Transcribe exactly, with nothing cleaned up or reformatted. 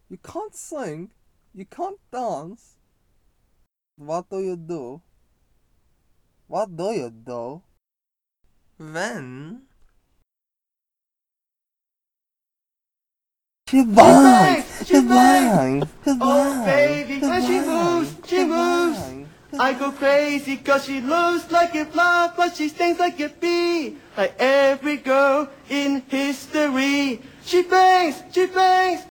You can't sing. You can't dance. What do you do? What do you do? When she bangs, she bangs, she bangs. Oh baby, when she moves, she moves. I go crazy cause she looks like a fly, but she stings like a bee. Like every girl in history. She bangs, she bangs.